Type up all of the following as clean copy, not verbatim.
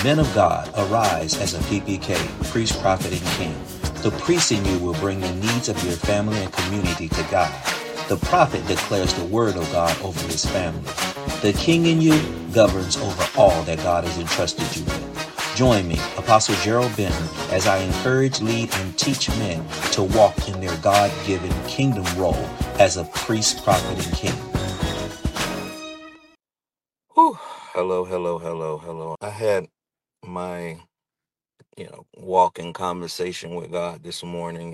Men of God, arise as a PPK, priest, prophet, and king. The priest in you will bring the needs of your family and community to God. The prophet declares the word of God over his family. The king in you governs over all that God has entrusted you with. Join me, Apostle Gerald Benton, as I encourage, lead, and teach men to walk in their God-given kingdom role as a priest, prophet, and king. Whew. Hello, hello, hello, hello. I had my, walking conversation with God this morning,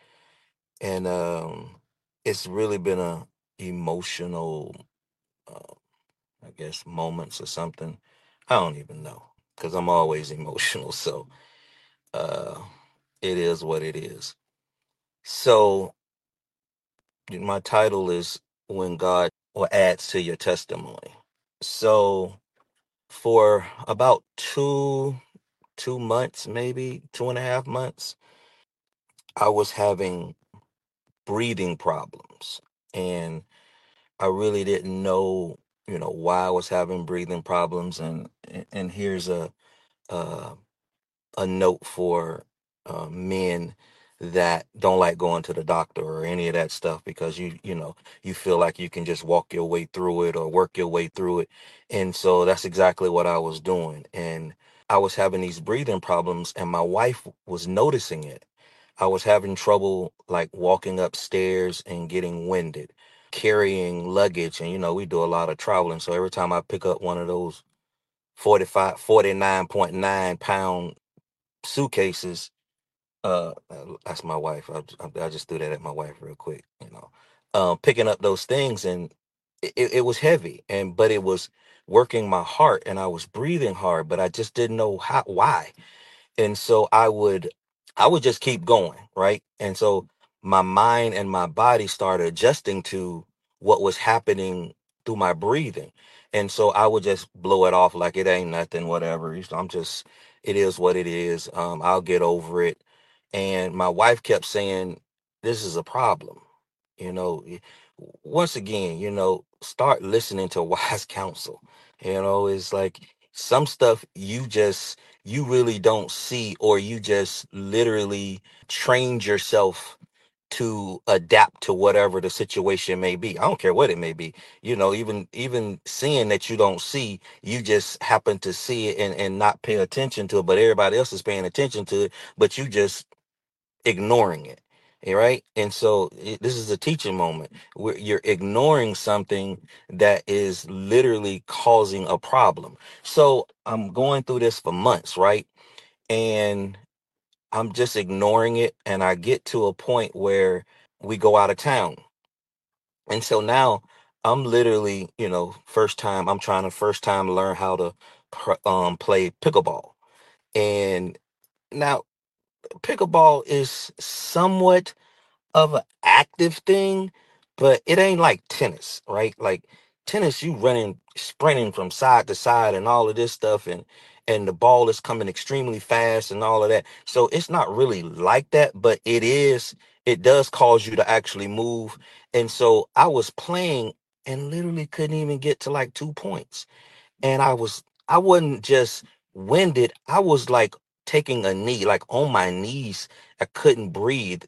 and it's really been a emotional, uh, I guess, moments or something. I don't even know because I'm always emotional. So uh, it is what it is. So my title is When God or Adds to Your Testimony. So for about 2 months, maybe 2.5 months, I was having breathing problems. And I really didn't know, why I was having breathing problems. And here's a, a note for men that don't like going to the doctor or any of that stuff because you feel like you can just walk your way through it or work your way through it. And so that's exactly what I was doing. And I was having these breathing problems, and my wife was noticing it. I was having trouble like walking upstairs and getting winded, carrying luggage. And we do a lot of traveling, so every time I pick up one of those 49.9 pound suitcases, that's my wife. I just threw that at my wife real quick. Picking up those things, and it was heavy, but it was working my heart, and I was breathing hard, but I just didn't know why. And so I would just keep going, right? And so my mind and my body started adjusting to what was happening through my breathing. And so I would just blow it off like it ain't nothing, whatever. It is what it is. I'll get over it. And my wife kept saying, this is a problem. You know, y- Once again, start listening to wise counsel. It's like some stuff you really don't see, or you just literally trained yourself to adapt to whatever the situation may be. I don't care what it may be. Even seeing that you don't see, you just happen to see it and not pay attention to it, but everybody else is paying attention to it, but you just ignoring it. Right. And so this is a teaching moment where you're ignoring something that is literally causing a problem. So I'm going through this for months, right? And I'm just ignoring it. And I get to a point where we go out of town. And so now I'm literally, I'm trying to first time learn how to play pickleball. And now pickleball is somewhat of an active thing, but it ain't like tennis, right? Like tennis, you running, sprinting from side to side and all of this stuff, and the ball is coming extremely fast and all of that. So it's not really like that, but it does cause you to actually move. And so I was playing and literally couldn't even get to like 2 points, and I wasn't just winded. I was like taking a knee, like on my knees. I couldn't breathe.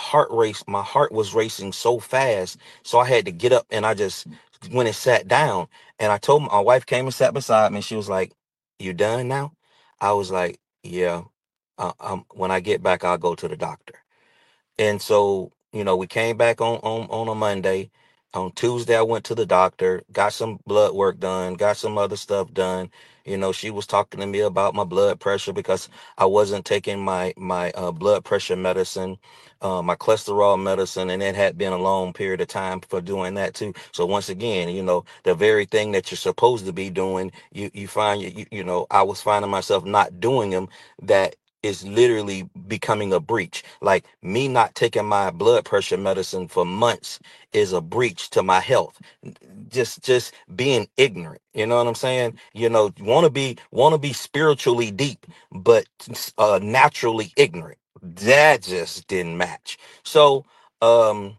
My heart was racing so fast. So I had to get up, and I just went and sat down. And I told my wife came and sat beside me. She was like, "You done now?" I was like, "Yeah. When I get back, I'll go to the doctor." And so, we came back on a Monday. On Tuesday, I went to the doctor, got some blood work done, got some other stuff done. She was talking to me about my blood pressure because I wasn't taking my blood pressure medicine, my cholesterol medicine, and it had been a long period of time for doing that too. So once again, the very thing that you're supposed to be doing, you find I was finding myself not doing them. That is literally becoming a breach. Like me not taking my blood pressure medicine for months is a breach to my health. Just being ignorant. You know what I'm saying? Want to be spiritually deep, but naturally ignorant. That just didn't match. So um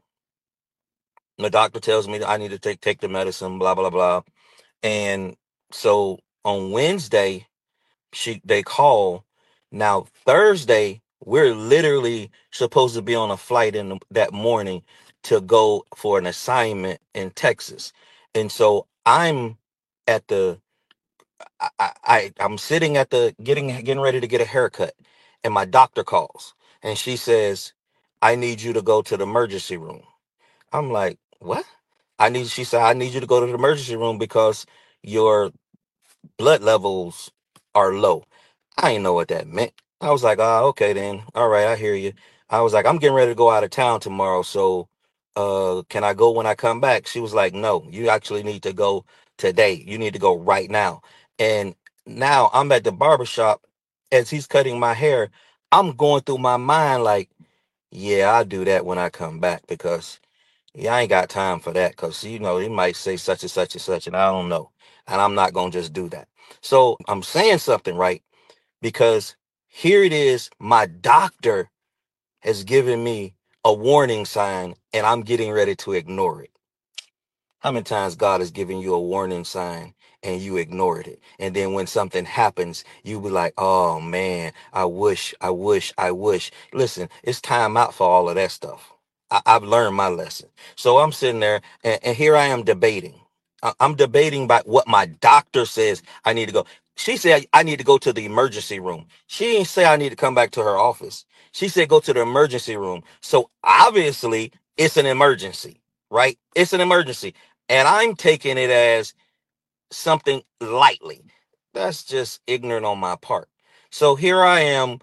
the doctor tells me that I need to take the medicine, blah blah blah. And so on Wednesday, they call. Now Thursday, we're literally supposed to be on a flight that morning to go for an assignment in Texas. And so I'm at the I'm sitting at the getting ready to get a haircut, and my doctor calls and she says, I need you to go to the emergency room. I'm like, what? She said, I need you to go to the emergency room because your blood levels are low. I didn't know what that meant. I was like, ah, okay then. All right, I hear you. I was like, I'm getting ready to go out of town tomorrow, so can I go when I come back? She was like, no, you actually need to go today. You need to go right now. And now I'm at the barber shop as he's cutting my hair. I'm going through my mind like, yeah, I'll do that when I come back because yeah, I ain't got time for that because he might say such and such and such, and I don't know. And I'm not gonna just do that. So I'm saying something right because here it is, my doctor has given me a warning sign and I'm getting ready to ignore it. How many times God has given you a warning sign and you ignored it? And then when something happens, you be like, oh man, I wish, I wish, I wish. Listen, it's time out for all of that stuff. I've learned my lesson. So I'm sitting there and here I am debating. I'm debating about what my doctor says I need to go. She said I need to go to the emergency room. She didn't say I need to come back to her office. She said go to the emergency room. So obviously it's an emergency, right? It's an emergency. And I'm taking it as something lightly. That's just ignorant on my part. So here I am,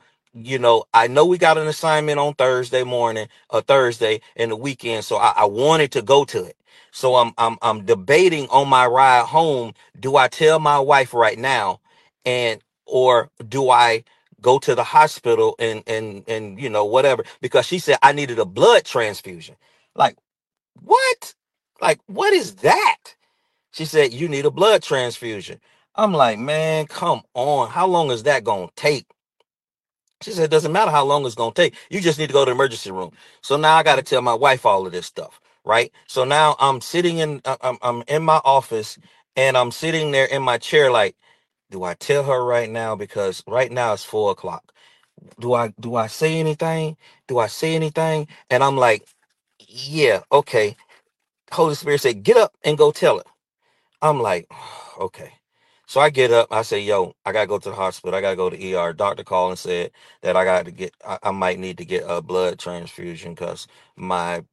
I know we got an assignment on Thursday morning or Thursday in the weekend, so I wanted to go to it. So I'm debating on my ride home, do I tell my wife right now and or do I go to the hospital and whatever because she said I needed a blood transfusion. Like what? Like what is that? She said, you need a blood transfusion. I'm like, man, come on. How long is that going to take? She said, it doesn't matter how long it's going to take. You just need to go to the emergency room. So now I got to tell my wife all of this stuff, right? So now I'm sitting I'm in my office and I'm sitting there in my chair like, do I tell her right now? Because right now it's 4 o'clock. Do I say anything? Do I say anything? And I'm like, yeah, okay. Holy Spirit said, get up and go tell her. I'm like, okay. So I get up. I say, yo, I gotta go to the hospital. I gotta go to ER. Doctor called and said that I might need to get a blood transfusion because my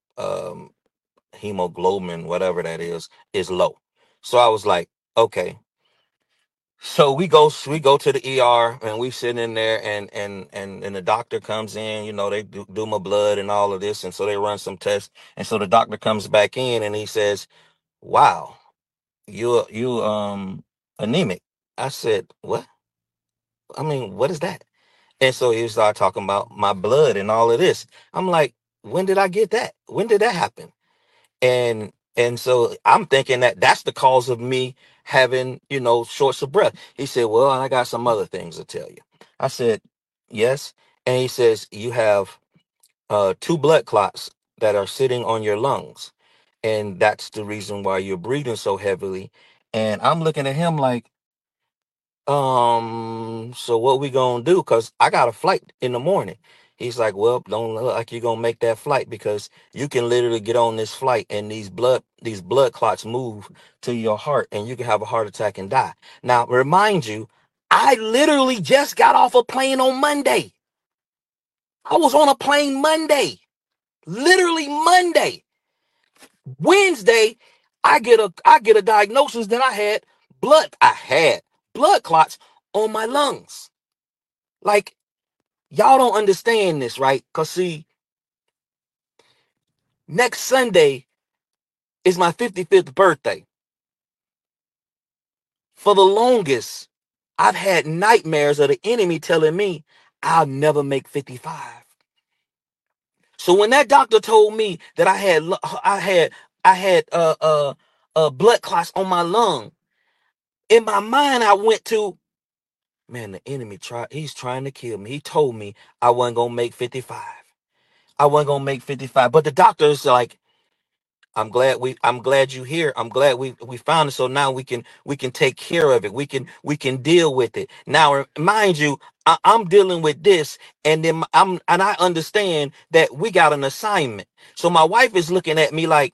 hemoglobin, whatever that is low. So I was like, okay. So we go to the ER and we sit in there and the doctor comes in. They do my blood and all of this, and so they run some tests. And so the doctor comes back in and he says, wow, you anemic. I said, what? I mean, what is that? And so he started talking about my blood and all of this. I'm like, when did I get that? When did that happen? And so I'm thinking that that's the cause of me having, shorts of breath. He said, well, I got some other things to tell you. I said, yes. And he says, you have two blood clots that are sitting on your lungs. And that's the reason why you're breathing so heavily. And I'm looking at him like, so what we gonna do? Cause I got a flight in the morning. He's like, well, don't look like you're gonna make that flight because you can literally get on this flight and these blood clots move to your heart and you can have a heart attack and die. Now, remind you, I literally just got off a plane on Monday. I was on a plane Monday, literally Monday. Wednesday, I get a diagnosis that I had blood clots on my lungs. Like y'all don't understand this, right? Cause see, next Sunday is my 55th birthday. For the longest, I've had nightmares of the enemy telling me I'll never make 55. So when that doctor told me that I had blood clots on my lung, in my mind I went to, man, the enemy he's trying to kill me. He told me I wasn't gonna make 55. I wasn't gonna make 55. But the doctor's like, I'm glad you here. I'm glad we found it. So now we can take care of it. We can deal with it. Now, mind you, I'm dealing with this, and then and I understand that we got an assignment. So my wife is looking at me like,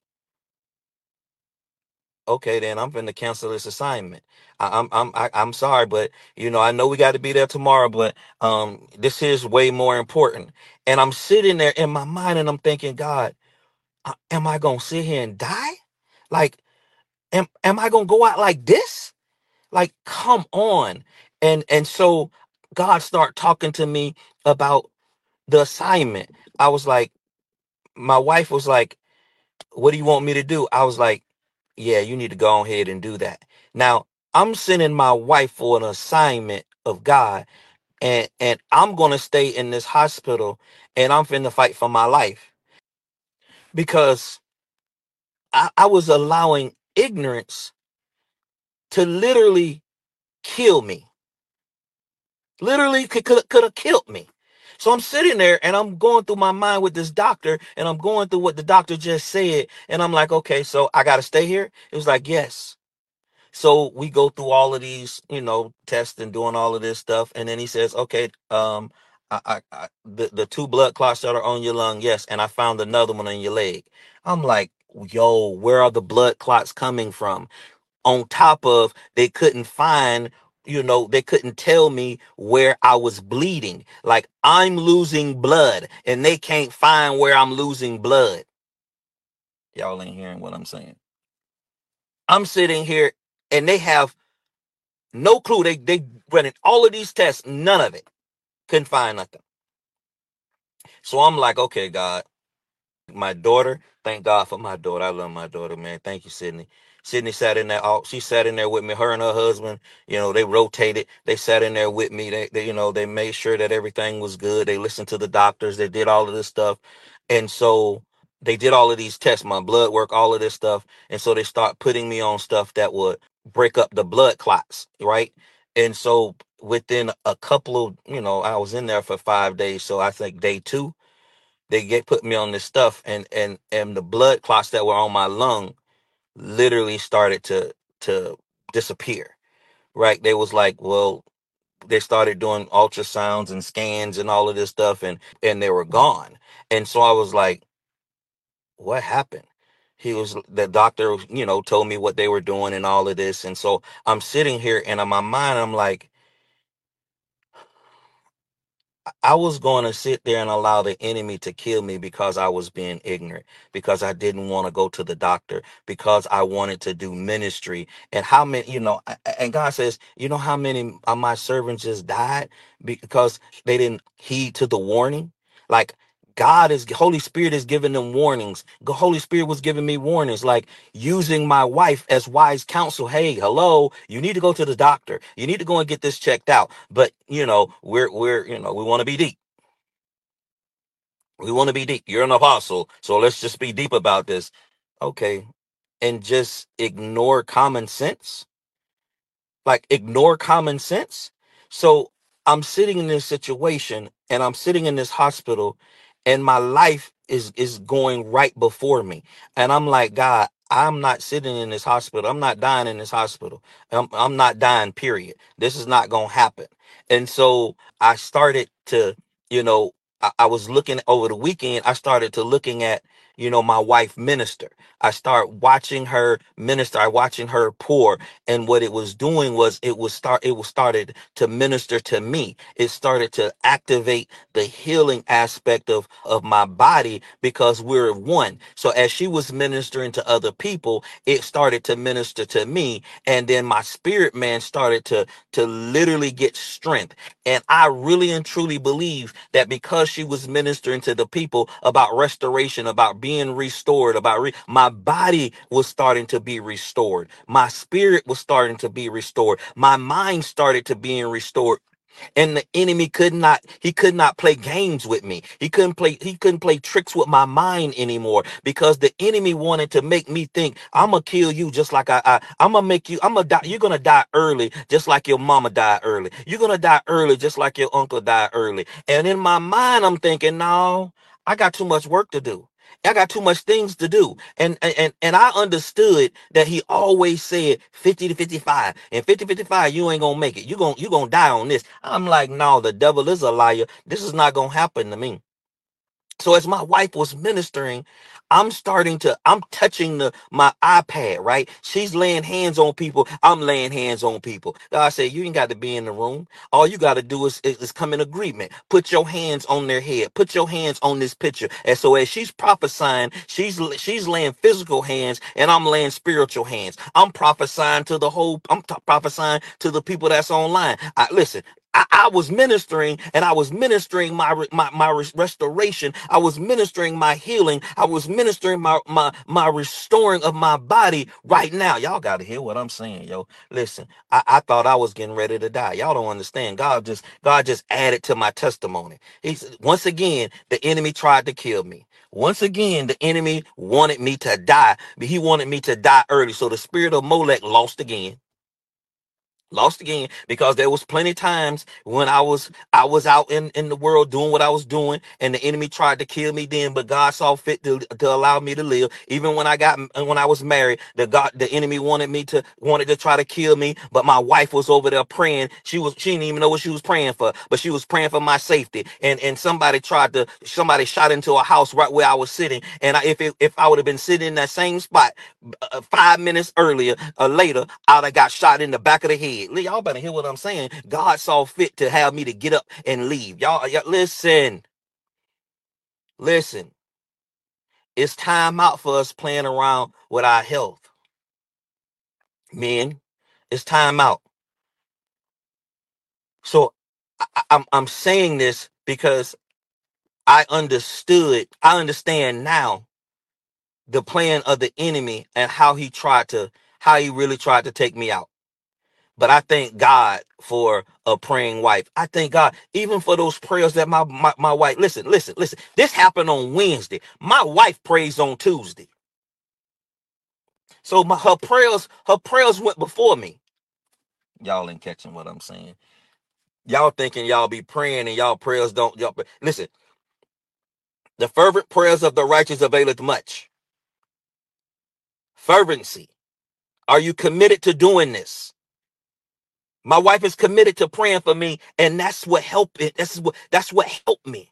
okay, then I'm finna cancel this assignment. I'm sorry, but I know we got to be there tomorrow, but this is way more important. And I'm sitting there in my mind, and I'm thinking, God, am I gonna sit here and die? Like, am I gonna go out like this? Like, come on. And so God started talking to me about the assignment. I was like, my wife was like, what do you want me to do? I was like, yeah, you need to go ahead and do that. Now, I'm sending my wife for an assignment of God, and I'm gonna stay in this hospital, and I'm finna fight for my life because I was allowing ignorance to literally kill me. Literally could have killed me. So I'm sitting there and I'm going through my mind with this doctor, and I'm going through what the doctor just said, and I'm like, okay, so I got to stay here. It was like, yes. So we go through all of these, tests and doing all of this stuff, and then he says, okay, the two blood clots that are on your lung, yes, and I found another one in your leg. I'm like, yo, where are the blood clots coming from? On top of, they couldn't find, they couldn't tell me where I was bleeding. Like, I'm losing blood and they can't find where I'm losing blood. Y'all ain't hearing what I'm saying. I'm sitting here and they have no clue. They running all of these tests, none of it. Couldn't find nothing. So I'm like, okay, God. My daughter, thank God for my daughter. I love my daughter, man. Thank you, Sydney. Sydney sat in there. She sat in there with me. Her and her husband, they rotated. They sat in there with me. They made sure that everything was good. They listened to the doctors. They did all of this stuff, and so they did all of these tests, my blood work, all of this stuff, and so they start putting me on stuff that would break up the blood clots, right? And so within a couple of, I was in there for 5 days. So I think day two they get put me on this stuff, and the blood clots that were on my lung literally started to disappear. Right? They was like, well, they started doing ultrasounds and scans and all of this stuff, and they were gone. And so I was like, what happened? The doctor, told me what they were doing and all of this. And so I'm sitting here, and in my mind I'm like, I was going to sit there and allow the enemy to kill me because I was being ignorant, because I didn't want to go to the doctor, because I wanted to do ministry. And how many, and God says, how many of my servants just died because they didn't heed to the warning? Like, Holy Spirit is giving them warnings. The Holy Spirit was giving me warnings, like using my wife as wise counsel. Hey, hello, you need to go to the doctor. You need to go and get this checked out. But we're we want to be deep. We want to be deep. You're an apostle, so let's just be deep about this. Okay. And just ignore common sense. Like, ignore common sense. So I'm sitting in this situation, and I'm sitting in this hospital, and my life is going right before me, and I'm like, God, I'm not sitting in this hospital. I'm not dying in this hospital. I'm not dying, period. This is not gonna happen. And so I started to, you know I was looking over the weekend. I started to looking at, my wife minister. I start watching her minister. I watching her pour, and what it was doing was it was started to minister to me. It started to activate the healing aspect of my body, because we're one. So as she was ministering to other people, it started to minister to me, and then my spirit man started to literally get strength. And I really and truly believe that because she was ministering to the people about restoration, about being restored, my body was starting to be restored. My spirit was starting to be restored. My mind started to being restored. And the enemy could not play games with me. He couldn't play tricks with my mind anymore, because the enemy wanted to make me think, I'm gonna kill you just like I'm gonna make you, I'm gonna die. You're gonna die early, just like your mama died early. You're gonna die early, just like your uncle died early. And in my mind, I'm thinking, no, I got too much work to do. I got too much things to do. And I understood that he always said 50 to 55. And 50 55, you ain't gonna make it. You gonna die on this. I'm like, no, the devil is a liar. This is not gonna happen to me. So as my wife was ministering, I'm touching my iPad, right? She's laying hands on people. I'm laying hands on people. God said, you ain't got to be in the room. All you got to do is come in agreement. Put your hands on their head. Put your hands on this picture. And so as she's prophesying, she's laying physical hands and I'm laying spiritual hands. I'm prophesying to prophesying to the people that's online. Listen, I was ministering, and I was ministering my restoration. I was ministering my healing. I was ministering my restoring of my body right now. Y'all got to hear what I'm saying, yo. Listen, I thought I was getting ready to die. Y'all don't understand. God just added to my testimony. Once again, the enemy tried to kill me. Once again, the enemy wanted me to die, but he wanted me to die early. So the spirit of Molech lost again because there was plenty times when I was out in the world doing what I was doing and the enemy tried to kill me then, but God saw fit to allow me to live. Even when I was married, the enemy wanted to try to kill me, but my wife was over there praying. She didn't even know what she was praying for, but she was praying for my safety. And somebody shot into a house right where I was sitting, and if I would have been sitting in that same spot 5 minutes earlier or later, I'd have got shot in the back of the head. Y'all better hear what I'm saying. God saw fit to have me to get up and leave. Y'all listen. It's time out for us playing around with our health, men. It's time out. So I'm saying this because I understand now the plan of the enemy and how he really tried to take me out. But I thank God for a praying wife. I thank God even for those prayers that my wife. Listen. This happened on Wednesday. My wife prays on Tuesday. So her prayers went before me. Y'all ain't catching what I'm saying. Y'all thinking y'all be praying and y'all prayers don't. Y'all, listen, the fervent prayers of the righteous availeth much. Fervency. Are you committed to doing this? My wife is committed to praying for me, and that's what helped it. That's what helped me.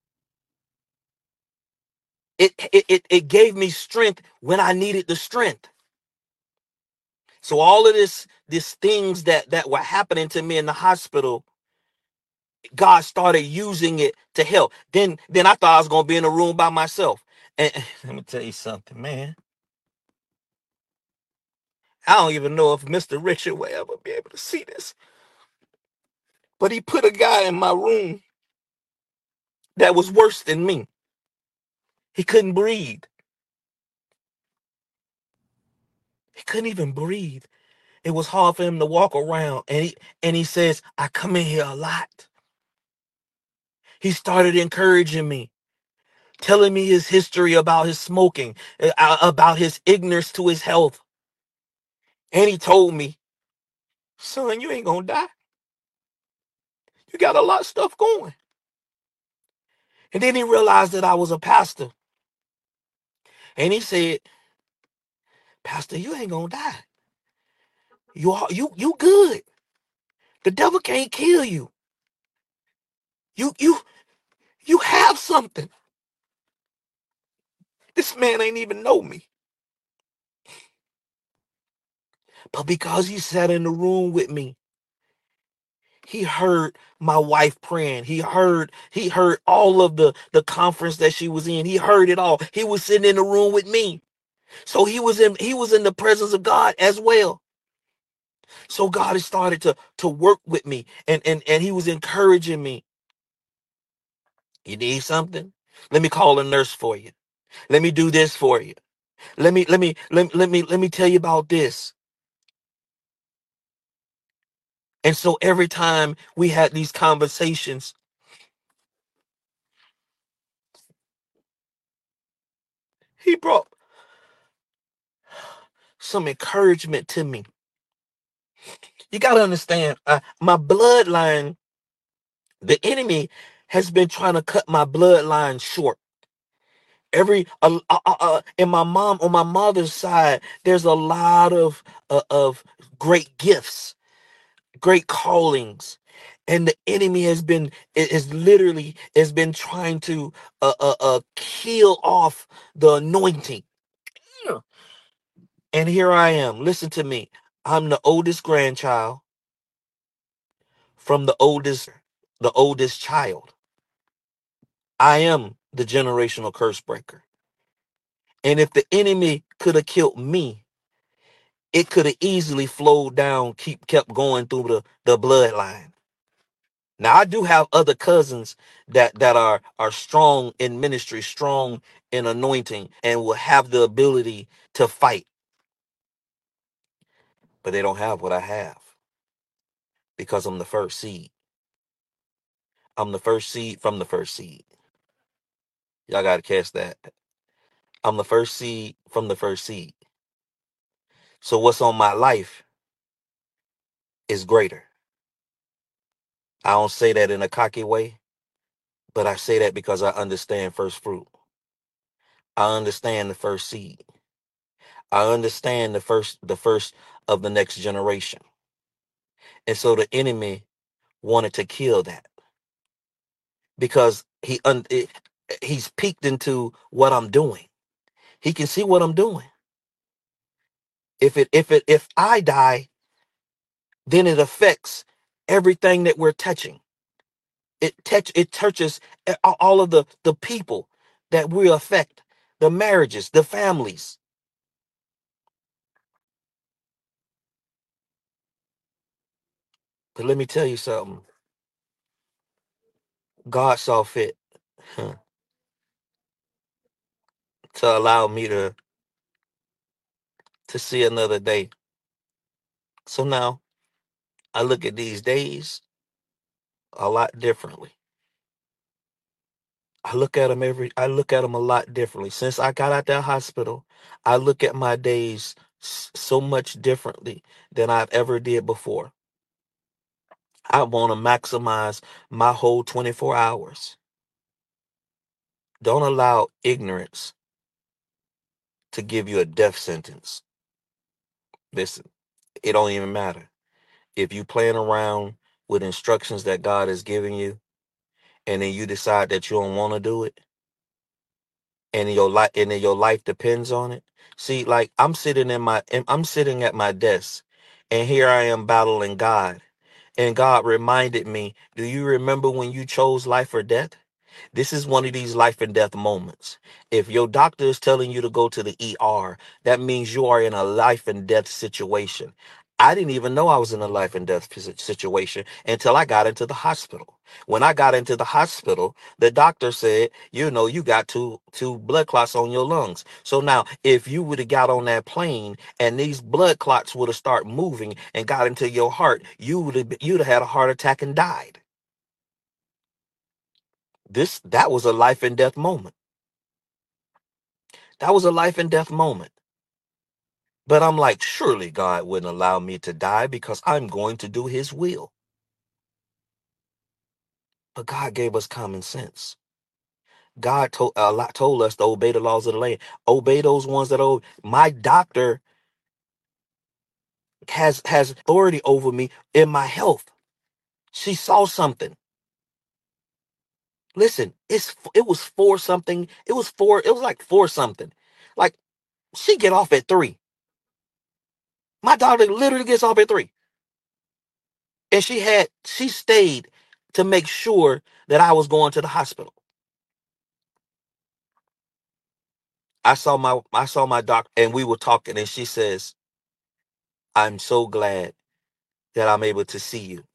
It gave me strength when I needed the strength. So all of these things that were happening to me in the hospital, God started using it to help. Then I thought I was gonna be in a room by myself. And let me tell you something, man. I don't even know if Mr. Richard will ever be able to see this. But he put a guy in my room that was worse than me. He couldn't breathe. He couldn't even breathe. It was hard for him to walk around. And he says, I come in here a lot. He started encouraging me, telling me his history about his smoking, about his ignorance to his health. And he told me, son, you ain't gonna die. You got a lot of stuff going. And then he realized that I was a pastor. And he said, Pastor, you ain't gonna die. You good. The devil can't kill you. You have something. This man ain't even know me. But because he sat in the room with me, he heard my wife praying. He heard all of the conference that she was in. He heard it all. He was sitting in the room with me. So he was in the presence of God as well. So God has started to work with me and he was encouraging me. You need something? Let me call a nurse for you. Let me do this for you. Let me tell you about this. And so every time we had these conversations, he brought some encouragement to me. You got to understand, my bloodline, the enemy has been trying to cut my bloodline short. In my mom on my mother's side, there's a lot of great gifts, great callings, and the enemy is literally has been trying to kill off the anointing. Yeah. And here I am. Listen to me. I'm the oldest grandchild from the oldest child. I am the generational curse breaker. And if the enemy could have killed me, it could have easily flowed down, kept going through the bloodline. Now I do have other cousins that are strong in ministry, strong in anointing, and will have the ability to fight, but they don't have what I have because I'm the first seed. I'm the first seed from the first seed. Y'all gotta catch that. I'm the first seed from the first seed. So what's on my life is greater. I don't say that in a cocky way, but I say that because I understand first fruit. I understand the first seed. I understand the first of the next generation. And so the enemy wanted to kill that because he's peeked into what I'm doing. He can see what I'm doing. If I die, then it affects everything that we're touching. It touches all of the people that we affect, the marriages, the families. But let me tell you something. God saw fit to allow me to see another day. So now I look at these days a lot differently. I look at them a lot differently. Since I got out that hospital, I look at my days so much differently than I've ever did before. I want to maximize my whole 24 hours. Don't allow ignorance to give you a death sentence. Listen, it don't even matter. If you playing around with instructions that God is giving you and then you decide that you don't want to do it, and then your life depends on it. See, like I'm sitting at my desk, and here I am battling God, and God reminded me, do you remember when you chose life or death? This is one of these life and death moments. If your doctor is telling you to go to the ER, that means you are in a life and death situation. I didn't even know I was in a life and death situation until I got into the hospital. When I got into the hospital, the doctor said, you got two blood clots on your lungs. So now, if you would have got on that plane and these blood clots would have started moving and got into your heart, you'd have had a heart attack and died. That was a life and death moment. That was a life and death moment. But I'm like, surely God wouldn't allow me to die because I'm going to do his will. But God gave us common sense. God told us to obey the laws of the land. Obey those ones that obey. My doctor has authority over me in my health. She saw something. Listen, it was four something. It was like four something. Like she get off at 3. My doctor literally gets off at 3. And she stayed to make sure that I was going to the hospital. I saw my doctor and we were talking and she says, I'm so glad that I'm able to see you.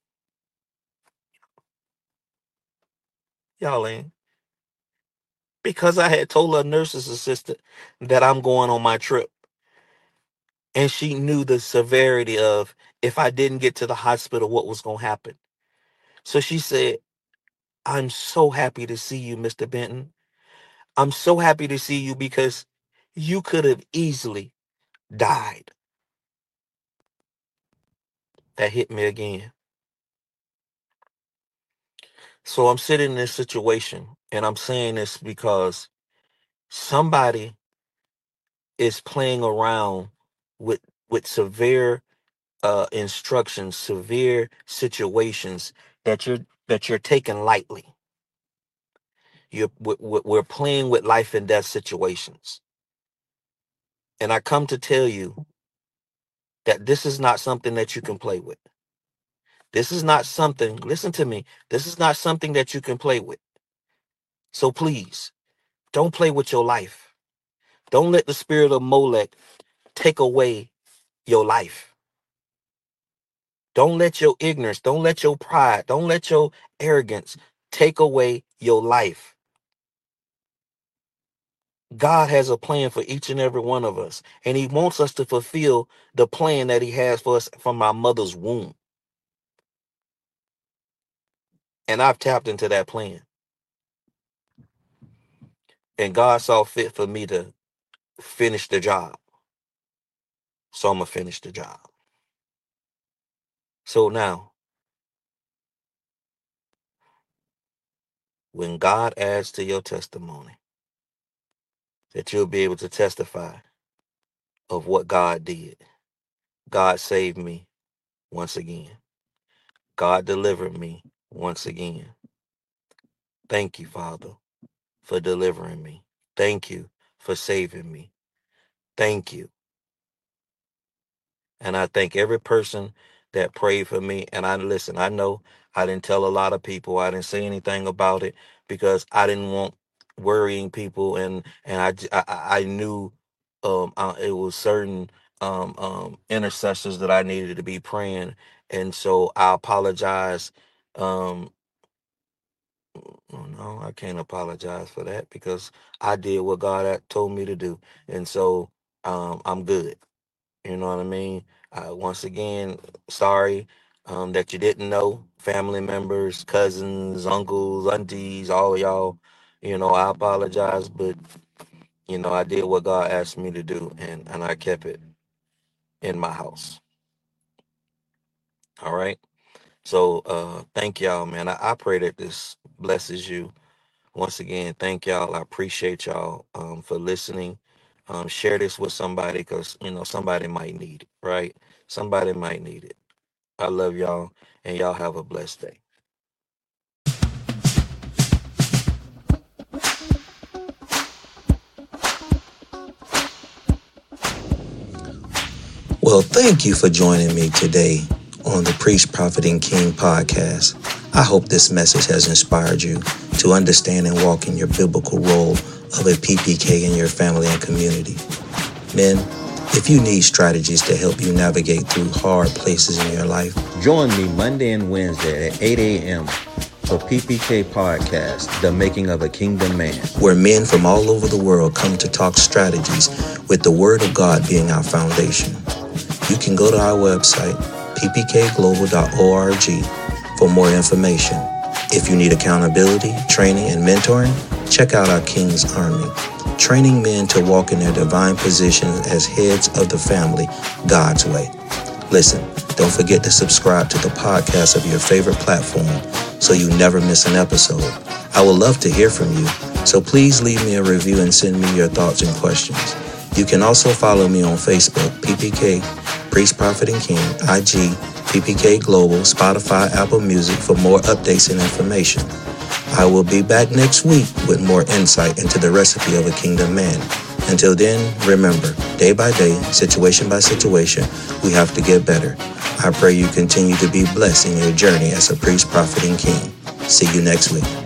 Y'all ain't. Because I had told her nurse's assistant that I'm going on my trip. And she knew the severity of if I didn't get to the hospital, what was going to happen. So she said, I'm so happy to see you, Mr. Benton. I'm so happy to see you because you could have easily died. That hit me again. So I'm sitting in this situation, and I'm saying this because Somebody is playing around with severe instructions, severe situations that you're taking lightly. We're playing with life and death situations. And I come to tell you that this is not something that you can play with. This is not something, listen to me, this is not something that you can play with. So please, don't play with your life. Don't let the spirit of Molech take away your life. Don't let your ignorance, don't let your pride, don't let your arrogance take away your life. God has a plan for each and every one of us, and he wants us to fulfill the plan that he has for us from our mother's womb. And I've tapped into that plan. And God saw fit for me to finish the job. So I'm going to finish the job. So now, when God adds to your testimony, that you'll be able to testify of what God did. God saved me once again. God delivered me once again. Thank you, Father, for delivering me. Thank you for saving me. Thank you. And I thank every person that prayed for me. And I know I didn't tell a lot of people. I didn't say anything about it because I didn't want worrying people. I knew it was certain intercessors that I needed to be praying. And so I apologize. No, I can't apologize for that because I did what God had told me to do. And so I'm good. You know what I mean? Once again, sorry that you didn't know. Family members, cousins, uncles, aunties, all of y'all. I apologize, but I did what God asked me to do, and I kept it in my house. All right. So thank y'all, man. I pray that this blesses you. Once again, thank y'all. I appreciate y'all for listening. Share this with somebody because somebody might need it, right? Somebody might need it. I love y'all, and y'all have a blessed day. Well, thank you for joining me today on the Priest, Prophet, and King podcast. I hope this message has inspired you to understand and walk in your biblical role of a PPK in your family and community. Men, if you need strategies to help you navigate through hard places in your life, join me Monday and Wednesday at 8 a.m. for PPK Podcast, The Making of a Kingdom Man, where men from all over the world come to talk strategies with the Word of God being our foundation. You can go to our website, ppkglobal.org, for more information. If you need accountability, training, and mentoring, check out our King's Army, training men to walk in their divine positions as heads of the family God's way. Listen, don't forget to subscribe to the podcast of your favorite platform so you never miss an episode. I would love to hear from you, so please leave me a review and send me your thoughts and questions. You can also follow me on Facebook, PPK, Priest, Prophet, and King, IG, PPK Global, Spotify, Apple Music for more updates and information. I will be back next week with more insight into the recipe of a kingdom man. Until then, remember, day by day, situation by situation, we have to get better. I pray you continue to be blessed in your journey as a priest, prophet, and king. See you next week.